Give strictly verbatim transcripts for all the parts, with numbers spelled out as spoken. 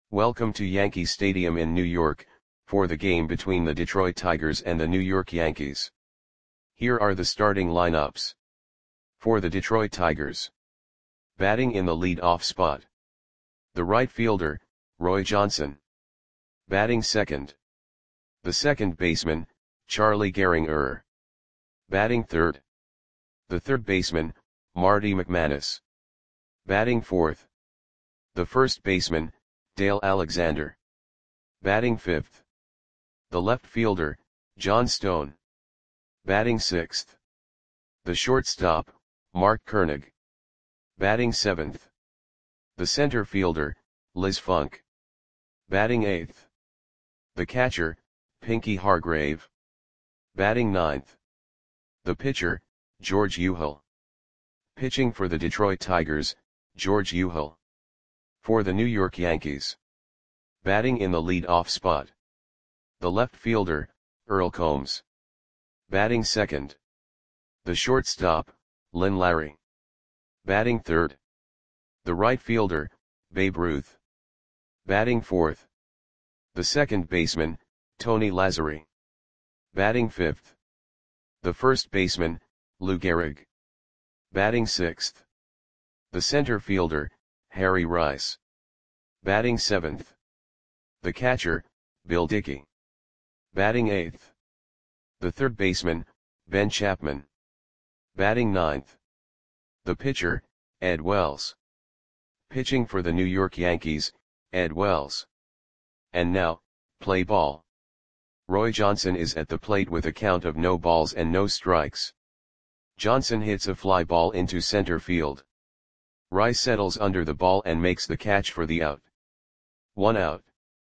Welcome to Yankee Stadium in New York, for the game between the Detroit Tigers and the New York Yankees. Here are the starting lineups. For the Detroit Tigers. Batting in the lead-off spot. The right fielder, Roy Johnson. Batting second. The second baseman, Charlie Gehringer. Batting third. The third baseman, Marty McManus. Batting fourth. The first baseman, Dale Alexander. Batting fifth. The left fielder, John Stone. Batting sixth. The shortstop, Mark Koenig. Batting seventh. The center fielder, Liz Funk. Batting eighth. The catcher, Pinky Hargrave. Batting ninth. The pitcher, George Euchel. Pitching for the Detroit Tigers, George Euchel. For the New York Yankees. Batting in the lead-off spot. The left fielder, Earl Combs. Batting second. The shortstop, Lynn Larry. Batting third. The right fielder, Babe Ruth. Batting fourth. The second baseman, Tony Lazzeri. Batting fifth. The first baseman, Lou Gehrig. Batting sixth. The center fielder, Harry Rice. Batting seventh. The catcher, Bill Dickey. Batting eighth. The third baseman, Ben Chapman. Batting ninth. The pitcher, Ed Wells. Pitching for the New York Yankees, Ed Wells. And now, play ball. Roy Johnson is at the plate with a count of no balls and no strikes. Johnson hits a fly ball into center field. Rice settles under the ball and makes the catch for the out. One out.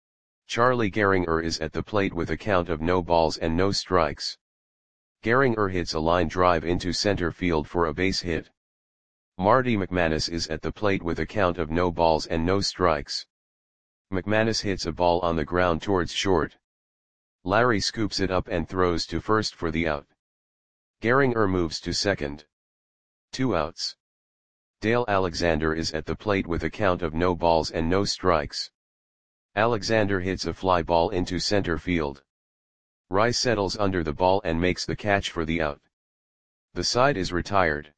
Charlie Gehringer is at the plate with a count of no balls and no strikes. Gehringer hits a line drive into center field for a base hit. Marty McManus is at the plate with a count of no balls and no strikes. McManus hits a ball on the ground towards short. Larry scoops it up and throws to first for the out. Gehringer moves to second. Two outs. Dale Alexander is at the plate with a count of no balls and no strikes. Alexander hits a fly ball into center field. Rice settles under the ball and makes the catch for the out. The side is retired.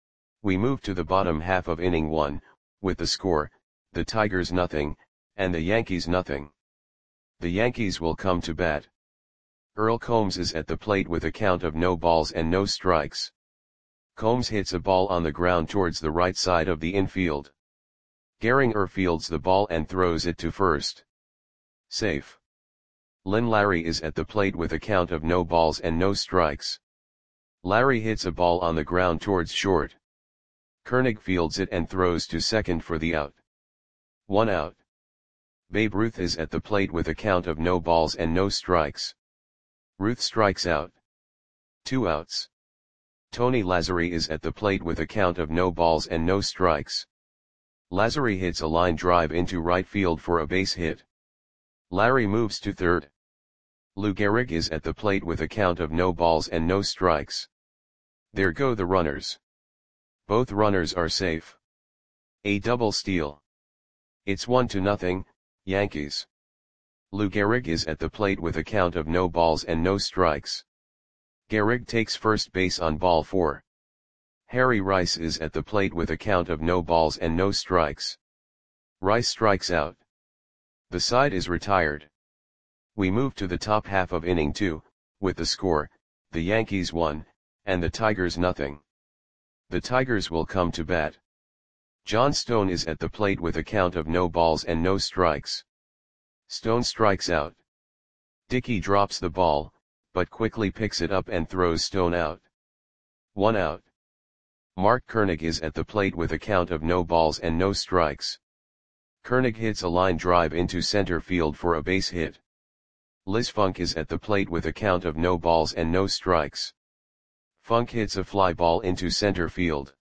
We move to the bottom half of inning one, with the score, the Tigers nothing, and the Yankees nothing. The Yankees will come to bat. Earl Combs is at the plate with a count of no balls and no strikes. Combs hits a ball on the ground towards the right side of the infield. Gehringer fields the ball and throws it to first. Safe. Lynn Larry is at the plate with a count of no balls and no strikes. Larry hits a ball on the ground towards short. Koenig fields it and throws to second for the out. One out. Babe Ruth is at the plate with a count of no balls and no strikes. Ruth strikes out. Two outs. Tony Lazzeri is at the plate with a count of no balls and no strikes. Lazzeri hits a line drive into right field for a base hit. Larry moves to third. Lou Gehrig is at the plate with a count of no balls and no strikes. There go the runners. Both runners are safe. A double steal. It's one to nothing, Yankees. Lou Gehrig is at the plate with a count of no balls and no strikes. Gehrig takes first base on ball four. Harry Rice is at the plate with a count of no balls and no strikes. Rice strikes out. The side is retired. We move to the top half of inning two, with the score, the Yankees one, and the Tigers nothing. The Tigers will come to bat. John Stone is at the plate with a count of no balls and no strikes. Stone strikes out. Dickey drops the ball, but quickly picks it up and throws Stone out. One out. Mark Koenig is at the plate with a count of no balls and no strikes. Koenig hits a line drive into center field for a base hit. Liz Funk is at the plate with a count of no balls and no strikes. Funk hits a fly ball into center field.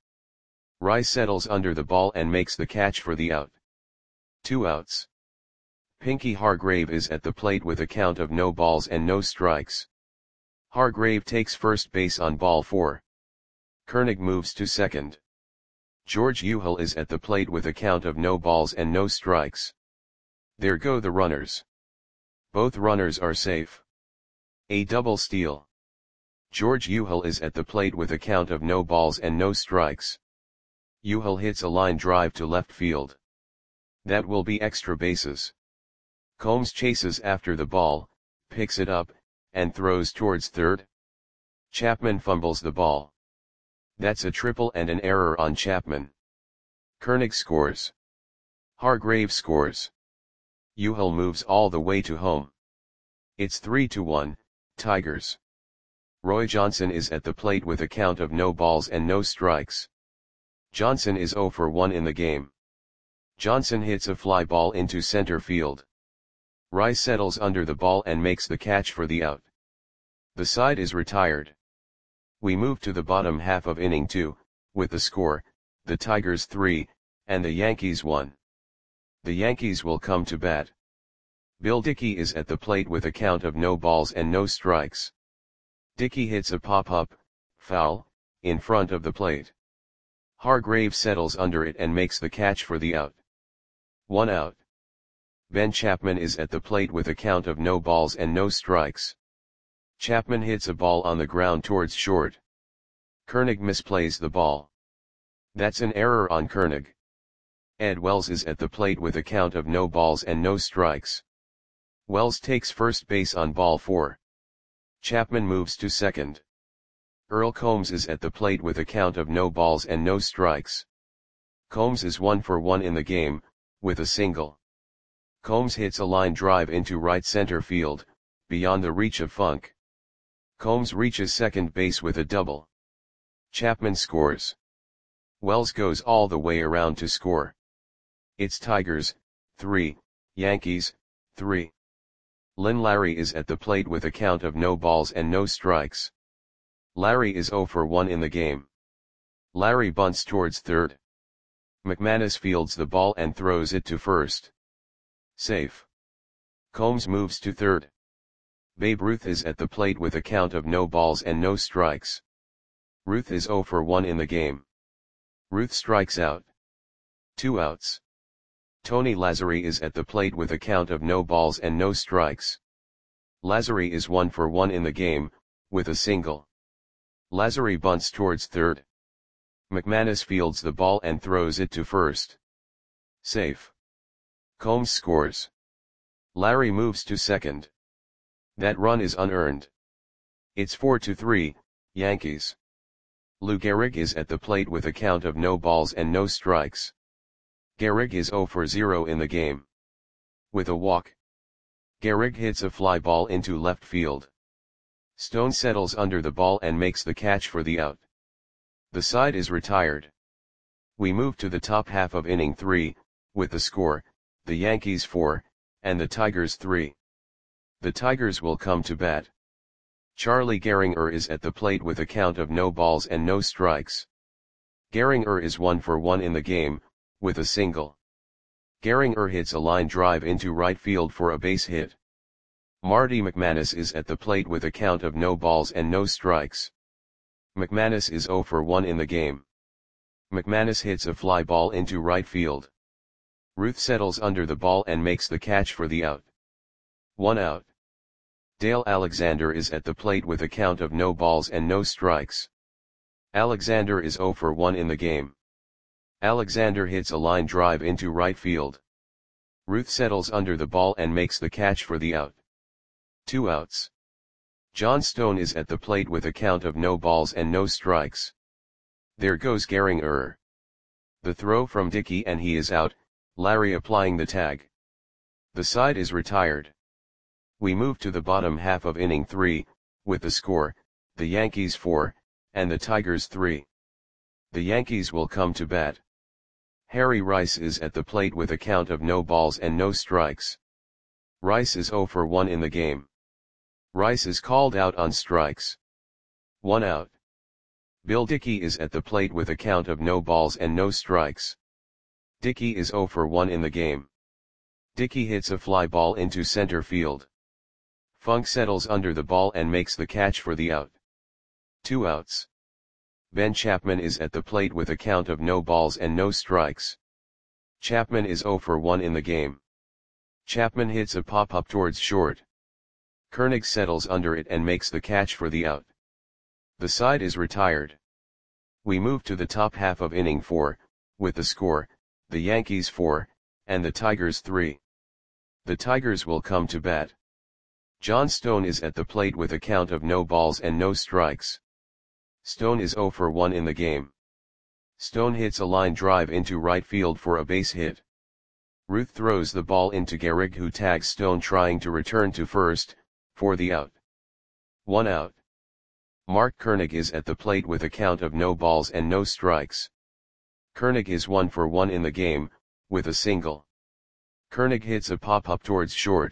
Rice settles under the ball and makes the catch for the out. Two outs. Pinky Hargrave is at the plate with a count of no balls and no strikes. Hargrave takes first base on ball four. Koenig moves to second. George Euchel is at the plate with a count of no balls and no strikes. There go the runners. Both runners are safe. A double steal. George Euhel is at the plate with a count of no balls and no strikes. Euhel hits a line drive to left field. That will be extra bases. Combs chases after the ball, picks it up, and throws towards third. Chapman fumbles the ball. That's a triple and an error on Chapman. Koenig scores. Hargrave scores. Euhel moves all the way to home. It's three to one, Tigers. Roy Johnson is at the plate with a count of no balls and no strikes. Johnson is zero for one in the game. Johnson hits a fly ball into center field. Rice settles under the ball and makes the catch for the out. The side is retired. We move to the bottom half of inning two, with the score, the Tigers three, and the Yankees one. The Yankees will come to bat. Bill Dickey is at the plate with a count of no balls and no strikes. Dickey hits a pop-up, foul, in front of the plate. Hargrave settles under it and makes the catch for the out. One out. Ben Chapman is at the plate with a count of no balls and no strikes. Chapman hits a ball on the ground towards short. Koenig misplays the ball. That's an error on Koenig. Ed Wells is at the plate with a count of no balls and no strikes. Wells takes first base on ball four. Chapman moves to second. Earl Combs is at the plate with a count of no balls and no strikes. Combs is one for one in the game, with a single. Combs hits a line drive into right center field, beyond the reach of Funk. Combs reaches second base with a double. Chapman scores. Wells goes all the way around to score. It's Tigers, three, Yankees, three. Lynn Larry is at the plate with a count of no balls and no strikes. Larry is zero for one in the game. Larry bunts towards third. McManus fields the ball and throws it to first. Safe. Combs moves to third. Babe Ruth is at the plate with a count of no balls and no strikes. Ruth is zero for one in the game. Ruth strikes out. Two outs. Tony Lazzari is at the plate with a count of no balls and no strikes. Lazzari is one for one in the game, with a single. Lazzari bunts towards third. McManus fields the ball and throws it to first. Safe. Combs scores. Larry moves to second. That run is unearned. It's four to three, Yankees. Lou Gehrig is at the plate with a count of no balls and no strikes. Gehrig is zero for zero in the game. With a walk. Gehrig hits a fly ball into left field. Stone settles under the ball and makes the catch for the out. The side is retired. We move to the top half of inning three, with the score, the Yankees four, and the Tigers three. The Tigers will come to bat. Charlie Gehringer is at the plate with a count of no balls and no strikes. Gehringer is one for one in the game, with a single. Gehringer hits a line drive into right field for a base hit. Marty McManus is at the plate with a count of no balls and no strikes. McManus is zero for one in the game. McManus hits a fly ball into right field. Ruth settles under the ball and makes the catch for the out. One out. Dale Alexander is at the plate with a count of no balls and no strikes. Alexander is zero for one in the game. Alexander hits a line drive into right field. Ruth settles under the ball and makes the catch for the out. Two outs. John Stone is at the plate with a count of no balls and no strikes. There goes Gehringer. The throw from Dickey and he is out, Larry applying the tag. The side is retired. We move to the bottom half of inning three, with the score, the Yankees four, and the Tigers three. The Yankees will come to bat. Harry Rice is at the plate with a count of no balls and no strikes. Rice is zero for one in the game. Rice is called out on strikes. One out. Bill Dickey is at the plate with a count of no balls and no strikes. Dickey is zero for one in the game. Dickey hits a fly ball into center field. Funk settles under the ball and makes the catch for the out. Two outs. Ben Chapman is at the plate with a count of no balls and no strikes. Chapman is zero for one in the game. Chapman hits a pop-up towards short. Koenig settles under it and makes the catch for the out. The side is retired. We move to the top half of inning four, with the score, the Yankees four, and the Tigers three. The Tigers will come to bat. John Stone is at the plate with a count of no balls and no strikes. Stone is oh for one in the game. Stone hits a line drive into right field for a base hit. Ruth throws the ball into Gehrig, who tags Stone trying to return to first, for the out. One out. Mark Koenig is at the plate with a count of no balls and no strikes. Koenig is one for one in the game, with a single. Koenig hits a pop-up towards short.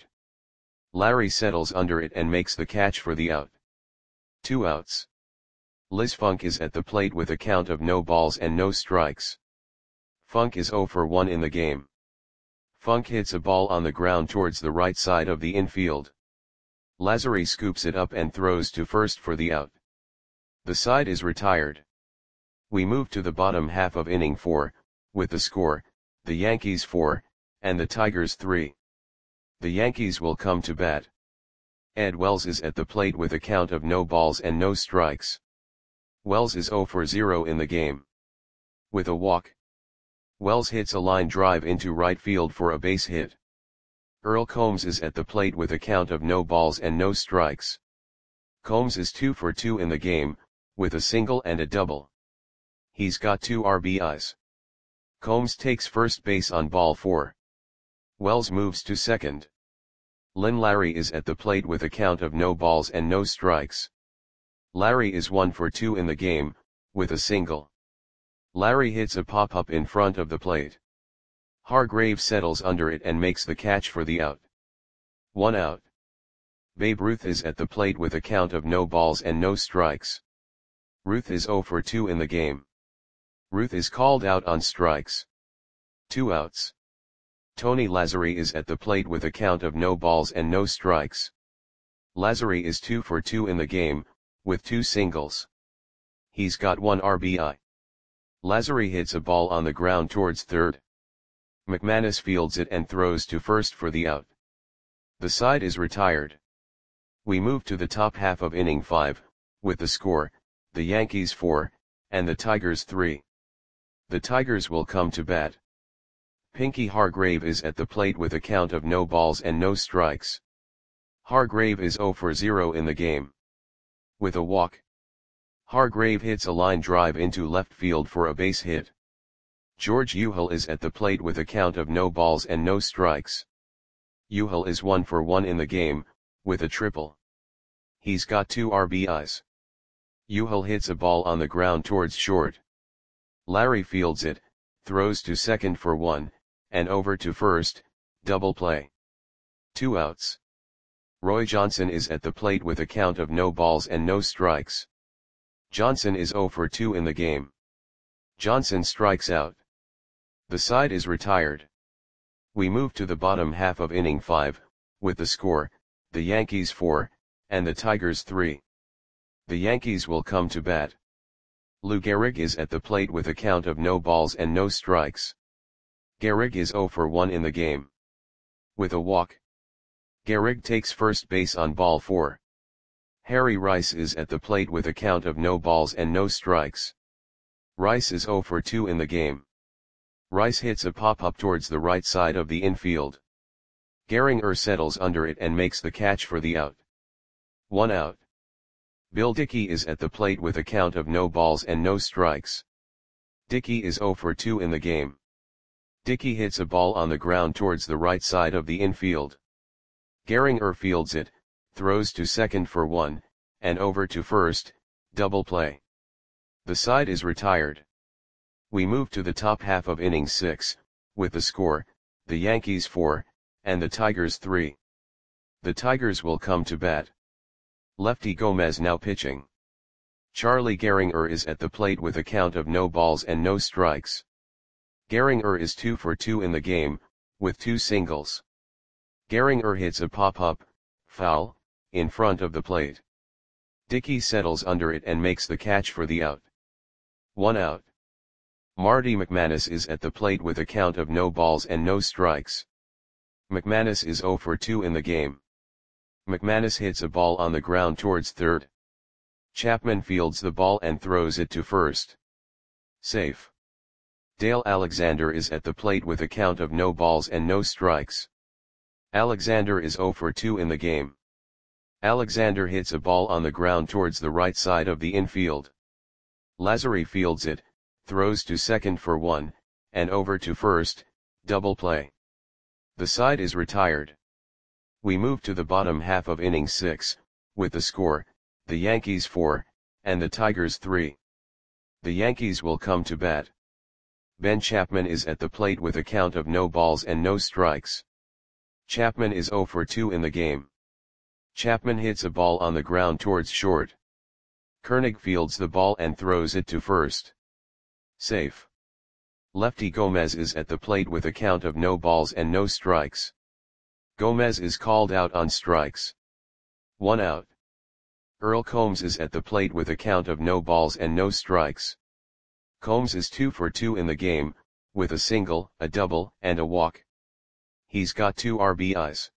Larry settles under it and makes the catch for the out. Two outs. Liz Funk is at the plate with a count of no balls and no strikes. Funk is oh for one in the game. Funk hits a ball on the ground towards the right side of the infield. Lazary scoops it up and throws to first for the out. The side is retired. We move to the bottom half of inning four, with the score, the Yankees four, and the Tigers three. The Yankees will come to bat. Ed Wells is at the plate with a count of no balls and no strikes. Wells is oh for zero in the game. With a walk, Wells hits a line drive into right field for a base hit. Earl Combs is at the plate with a count of no balls and no strikes. Combs is two for two in the game, with a single and a double. He's got two R B Is. Combs takes first base on ball four. Wells moves to second. Lynn Larry is at the plate with a count of no balls and no strikes. Larry is one for two in the game, with a single. Larry hits a pop-up in front of the plate. Hargrave settles under it and makes the catch for the out. One out. Babe Ruth is at the plate with a count of no balls and no strikes. Ruth is oh for two in the game. Ruth is called out on strikes. Two outs. Tony Lazzari is at the plate with a count of no balls and no strikes. Lazzari is two for two in the game, with two singles. He's got one R B I. Lazzari hits a ball on the ground towards third. McManus fields it and throws to first for the out. The side is retired. We move to the top half of inning five, with the score, the Yankees four, and the Tigers three. The Tigers will come to bat. Pinky Hargrave is at the plate with a count of no balls and no strikes. Hargrave is oh for zero in the game. With a walk, Hargrave hits a line drive into left field for a base hit. George Uhel is at the plate with a count of no balls and no strikes. Uhel is one for one in the game, with a triple. He's got two R B Is. Uhel hits a ball on the ground towards short. Larry fields it, throws to second for one, and over to first, double play. Two outs. Roy Johnson is at the plate with a count of no balls and no strikes. Johnson is oh for two in the game. Johnson strikes out. The side is retired. We move to the bottom half of inning five, with the score, the Yankees four, and the Tigers three. The Yankees will come to bat. Lou Gehrig is at the plate with a count of no balls and no strikes. Gehrig is oh for one in the game. With a walk, Gehrig takes first base on ball four. Harry Rice is at the plate with a count of no balls and no strikes. Rice is oh for two in the game. Rice hits a pop-up towards the right side of the infield. Gehringer settles under it and makes the catch for the out. One out. Bill Dickey is at the plate with a count of no balls and no strikes. Dickey is oh for two in the game. Dickey hits a ball on the ground towards the right side of the infield. Gehringer fields it, throws to second for one, and over to first, double play. The side is retired. We move to the top half of inning six, with the score, the Yankees four, and the Tigers three. The Tigers will come to bat. Lefty Gomez now pitching. Charlie Gehringer is at the plate with a count of no balls and no strikes. Gehringer is two for two in the game, with two singles. Gehringer hits a pop-up, foul, in front of the plate. Dickey settles under it and makes the catch for the out. One out. Marty McManus is at the plate with a count of no balls and no strikes. McManus is zero for two in the game. McManus hits a ball on the ground towards third. Chapman fields the ball and throws it to first. Safe. Dale Alexander is at the plate with a count of no balls and no strikes. Alexander is zero for two in the game. Alexander hits a ball on the ground towards the right side of the infield. Lazary fields it, throws to second for one, and over to first, double play. The side is retired. We move to the bottom half of inning six, with the score, the Yankees four, and the Tigers three. The Yankees will come to bat. Ben Chapman is at the plate with a count of no balls and no strikes. Chapman is zero for two in the game. Chapman hits a ball on the ground towards short. Koenig fields the ball and throws it to first. Safe. Lefty Gomez is at the plate with a count of no balls and no strikes. Gomez is called out on strikes. One out. Earl Combs is at the plate with a count of no balls and no strikes. Combs is two for two in the game, with a single, a double, and a walk. He's got two R B Is.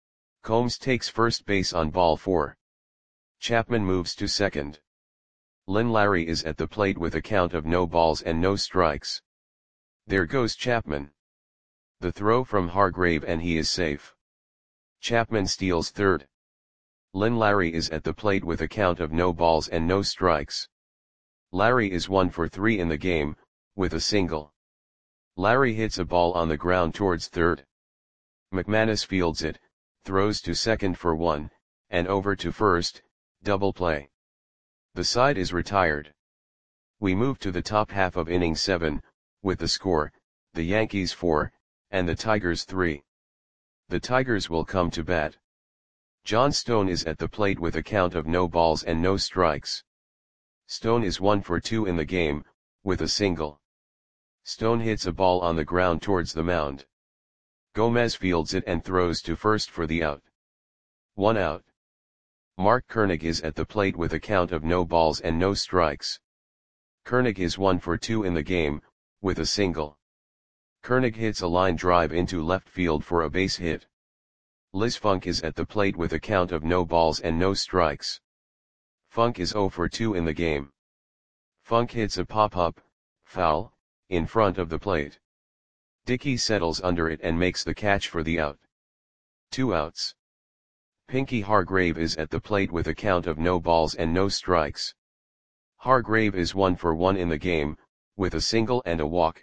Combs takes first base on ball four. Chapman moves to second. Lynn Larry is at the plate with a count of no balls and no strikes. There goes Chapman. The throw from Hargrave and he is safe. Chapman steals third. Lynn Larry is at the plate with a count of no balls and no strikes. Larry is one for three in the game, with a single. Larry hits a ball on the ground towards third. McManus fields it, throws to second for one, and over to first, double play. The side is retired. We move to the top half of inning seven, with the score, the Yankees four, and the Tigers three. The Tigers will come to bat. John Stone is at the plate with a count of no balls and no strikes. Stone is one for two in the game, with a single. Stone hits a ball on the ground towards the mound. Gomez fields it and throws to first for the out. One out. Mark Koenig is at the plate with a count of no balls and no strikes. Koenig is one for two in the game, with a single. Koenig hits a line drive into left field for a base hit. Liz Funk is at the plate with a count of no balls and no strikes. Funk is zero for two in the game. Funk hits a pop-up, foul, in front of the plate. Dickey settles under it and makes the catch for the out. Two outs. Pinky Hargrave is at the plate with a count of no balls and no strikes. Hargrave is one for one in the game, with a single and a walk.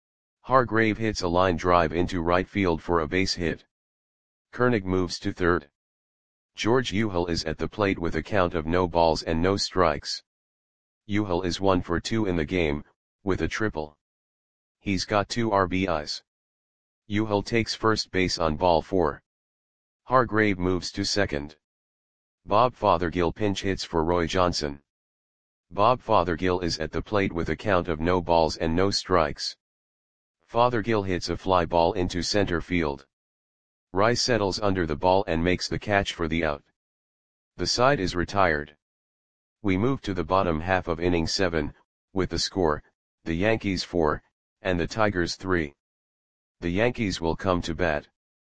Hargrave hits a line drive into right field for a base hit. Koenig moves to third. George Uhel is at the plate with a count of no balls and no strikes. Uhel is one for two in the game, with a triple. He's got two R B Is. Uhel takes first base on ball four. Hargrave moves to second. Bob Fothergill pinch hits for Roy Johnson. Bob Fothergill is at the plate with a count of no balls and no strikes. Fothergill hits a fly ball into center field. Rice settles under the ball and makes the catch for the out. The side is retired. We move to the bottom half of inning seven, with the score, the Yankees four, and the Tigers three. The Yankees will come to bat.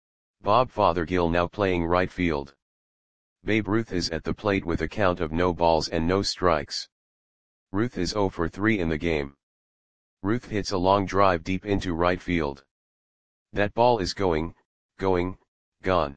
Bob Fothergill now playing right field. Babe Ruth is at the plate with a count of no balls and no strikes. Ruth is zero for three in the game. Ruth hits a long drive deep into right field. That ball is going, going, gone.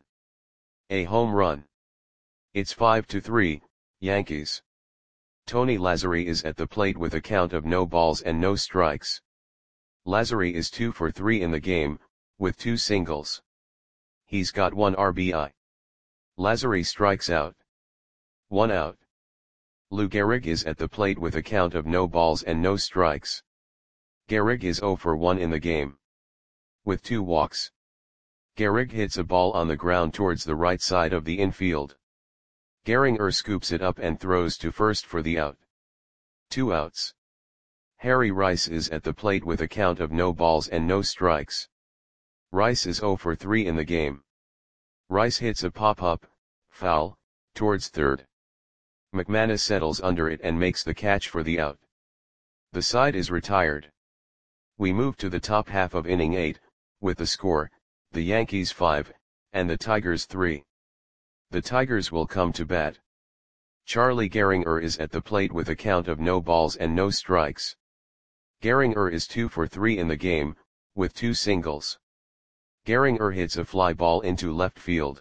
A home run. It's five to three, Yankees. Tony Lazary is at the plate with a count of no balls and no strikes. Lazary is two for three in the game, with two singles. He's got one R B I. Lazary strikes out. One out. Lou Gehrig is at the plate with a count of no balls and no strikes. Gehrig is zero for one in the game. With two walks. Gehrig hits a ball on the ground towards the right side of the infield. Gehringer scoops it up and throws to first for the out. Two outs. Harry Rice is at the plate with a count of no balls and no strikes. Rice is zero for three in the game. Rice hits a pop-up, foul, towards third. McManus settles under it and makes the catch for the out. The side is retired. We move to the top half of inning eight, with the score, the Yankees five, and the Tigers three. The Tigers will come to bat. Charlie Gehringer is at the plate with a count of no balls and no strikes. Gehringer is two for three in the game, with two singles. Gehringer hits a fly ball into left field.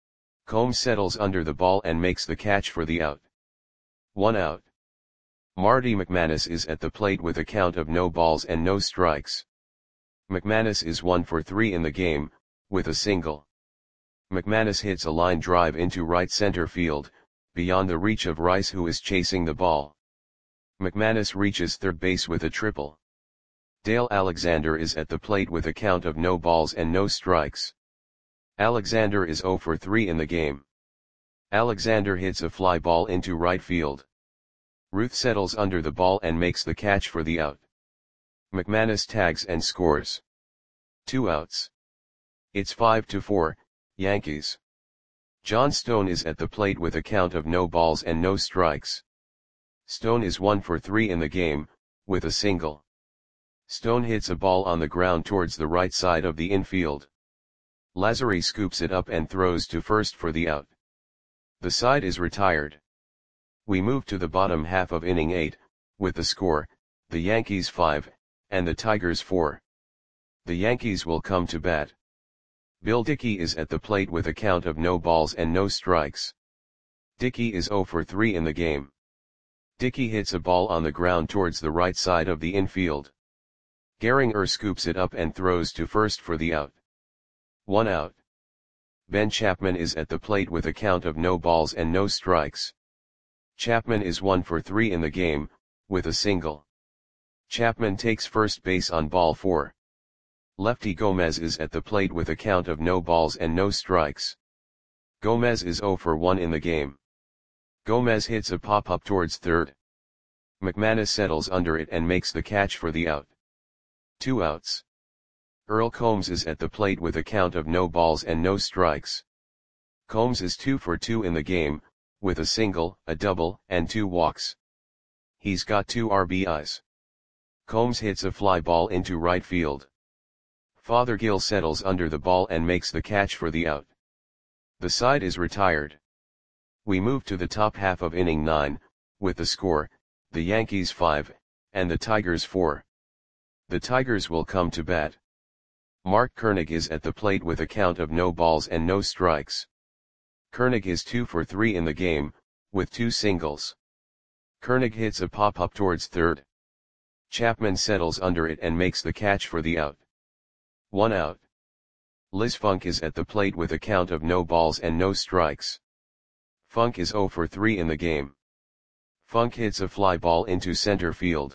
Combs settles under the ball and makes the catch for the out. One out. Marty McManus is at the plate with a count of no balls and no strikes. McManus is one for three in the game, with a single. McManus hits a line drive into right center field, beyond the reach of Rice, who is chasing the ball. McManus reaches third base with a triple. Dale Alexander is at the plate with a count of no balls and no strikes. Alexander is zero for three in the game. Alexander hits a fly ball into right field. Ruth settles under the ball and makes the catch for the out. McManus tags and scores. Two outs. It's five to four, Yankees. John Stone is at the plate with a count of no balls and no strikes. Stone is one for three in the game, with a single. Stone hits a ball on the ground towards the right side of the infield. Lazzari scoops it up and throws to first for the out. The side is retired. We move to the bottom half of inning eight, with the score, the Yankees five, and the Tigers four. The Yankees will come to bat. Bill Dickey is at the plate with a count of no balls and no strikes. Dickey is zero for three in the game. Dickey hits a ball on the ground towards the right side of the infield. Gehringer scoops it up and throws to first for the out. One out. Ben Chapman is at the plate with a count of no balls and no strikes. Chapman is one for three in the game, with a single. Chapman takes first base on ball four. Lefty Gomez is at the plate with a count of no balls and no strikes. Gomez is zero for one in the game. Gomez hits a pop-up towards third. McManus settles under it and makes the catch for the out. Two outs. Earl Combs is at the plate with a count of no balls and no strikes. Combs is two for two in the game, with a single, a double, and two walks. He's got two R B Is. Combs hits a fly ball into right field. Fothergill settles under the ball and makes the catch for the out. The side is retired. We move to the top half of inning nine, with the score, the Yankees five, and the Tigers four. The Tigers will come to bat. Mark Koenig is at the plate with a count of no balls and no strikes. Koenig is two for three in the game, with two singles. Koenig hits a pop-up towards third. Chapman settles under it and makes the catch for the out. One out. Liz Funk is at the plate with a count of no balls and no strikes. Funk is zero for three in the game. Funk hits a fly ball into center field.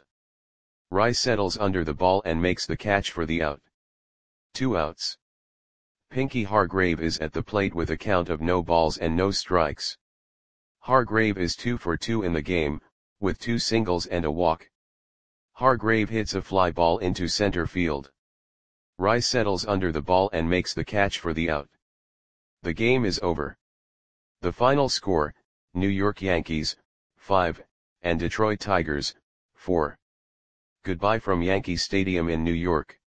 Rice settles under the ball and makes the catch for the out. Two outs. Pinky Hargrave is at the plate with a count of no balls and no strikes. Hargrave is two for two in the game, with two singles and a walk. Hargrave hits a fly ball into center field. Rice settles under the ball and makes the catch for the out. The game is over. The final score, New York Yankees, five, and Detroit Tigers, four. Goodbye from Yankee Stadium in New York.